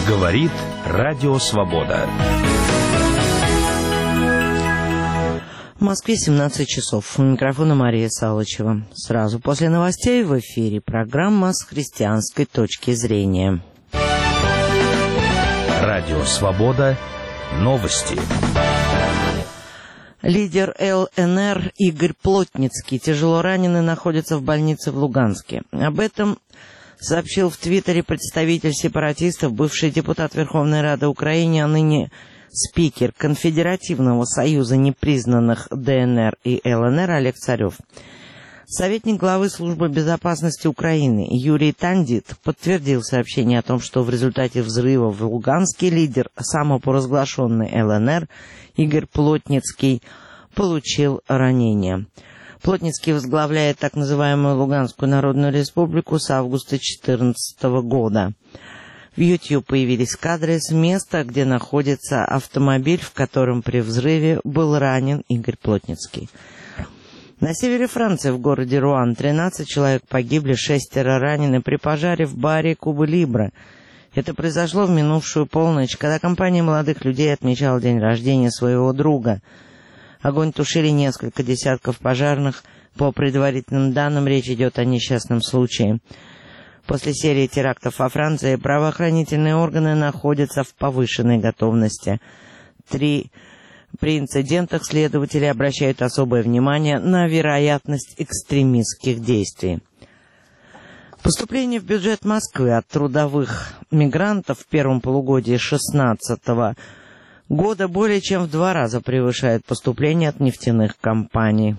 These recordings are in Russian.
Говорит Радио Свобода. В Москве 17 часов. У микрофона Мария Салычева. Сразу после новостей в эфире программа с христианской точки зрения. Радио Свобода. Новости. Лидер ЛНР Игорь Плотницкий, тяжело раненый, находится в больнице в Луганске. Об этом сообщил в Твиттере представитель сепаратистов, бывший депутат Верховной Рады Украины, а ныне спикер Конфедеративного союза непризнанных ДНР и ЛНР Олег Царев. Советник главы Службы безопасности Украины Юрий Тандит подтвердил сообщение о том, что в результате взрыва в Луганске лидер самопоразглашенной ЛНР Игорь Плотницкий получил ранение. Плотницкий возглавляет так называемую Луганскую Народную Республику с августа 2014 года. В YouTube появились кадры с места, где находится автомобиль, в котором при взрыве был ранен Игорь Плотницкий. На севере Франции, в городе Руан, 13 человек погибли, 6 ранены при пожаре в баре Куба Либра. Это произошло в минувшую полночь, когда компания молодых людей отмечала день рождения своего друга. Огонь тушили несколько десятков пожарных. По предварительным данным, речь идет о несчастном случае. После серии терактов во Франции правоохранительные органы находятся в повышенной готовности. При инцидентах следователи обращают особое внимание на вероятность экстремистских действий. Поступление в бюджет Москвы от трудовых мигрантов в первом полугодии 2016 года более чем в 2 раза превышает поступление от нефтяных компаний.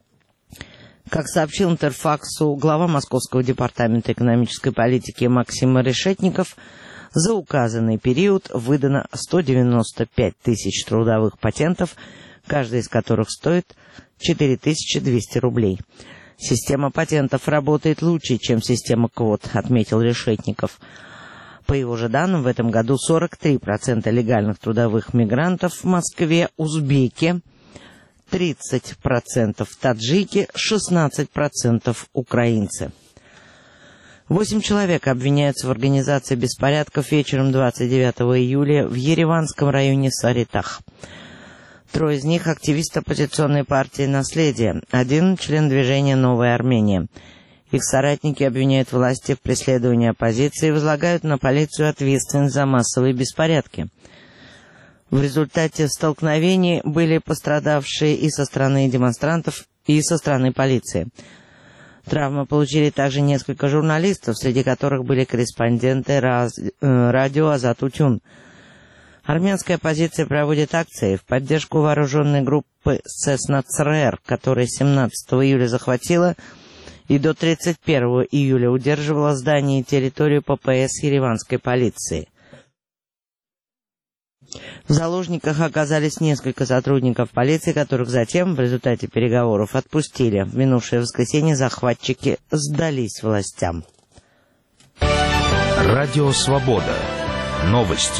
Как сообщил Интерфаксу глава Московского департамента экономической политики Максим Решетников, за указанный период выдано 195 тысяч трудовых патентов, каждый из которых стоит 4200 рублей. Система патентов работает лучше, чем система квот, отметил Решетников. По его же данным, в этом году 43% легальных трудовых мигрантов в Москве узбеки, 30% таджики, 16% украинцы. 8 человек обвиняются в организации беспорядков вечером 29 июля в Ереванском районе Саритах. 3 из них — активисты оппозиционной партии «Наследие», 1 — член движения «Новая Армения». Их соратники обвиняют власти в преследовании оппозиции и возлагают на полицию ответственность за массовые беспорядки. В результате столкновений были пострадавшие и со стороны демонстрантов, и со стороны полиции. Травмы получили также несколько журналистов, среди которых были корреспонденты радио «Азат Утюн». Армянская оппозиция проводит акции в поддержку вооруженной группы ССНЦР, которая 17 июля захватила и до 31 июля удерживала здание и территорию ППС ереванской полиции. В заложниках оказались несколько сотрудников полиции, которых затем, в результате переговоров, отпустили. В минувшее воскресенье захватчики сдались властям. Радио Свобода. Новости.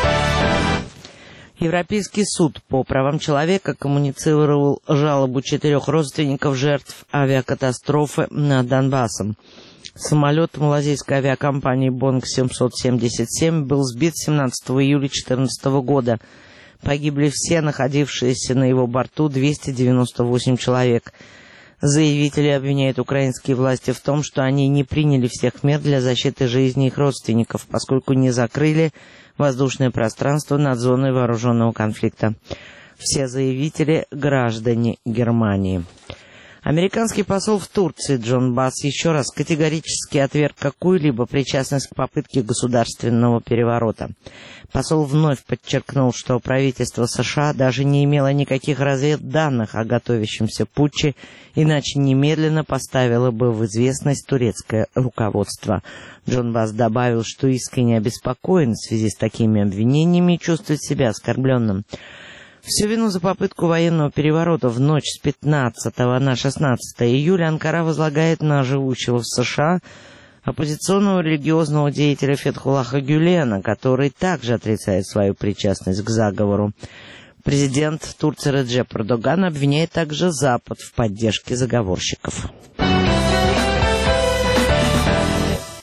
Европейский суд по правам человека коммуницировал жалобу 4 родственников жертв авиакатастрофы над Донбассом. Самолет малазийской авиакомпании Boeing 777 был сбит 17 июля 2014 года. Погибли все находившиеся на его борту 298 человек. Заявители обвиняют украинские власти в том, что они не приняли всех мер для защиты жизни их родственников, поскольку не закрыли воздушное пространство над зоной вооруженного конфликта. Все заявители — граждане Германии. Американский посол в Турции Джон Басс еще раз категорически отверг какую-либо причастность к попытке государственного переворота. Посол вновь подчеркнул, что правительство США даже не имело никаких разведданных о готовящемся путче, иначе немедленно поставило бы в известность турецкое руководство. Джон Басс добавил, что искренне обеспокоен в связи с такими обвинениями и чувствует себя оскорбленным. Всю вину за попытку военного переворота в ночь с 15 на 16 июля Анкара возлагает на живущего в США оппозиционного религиозного деятеля Фетхуллаха Гюлена, который также отрицает свою причастность к заговору. Президент Турции Реджеп Эрдоган обвиняет также Запад в поддержке заговорщиков.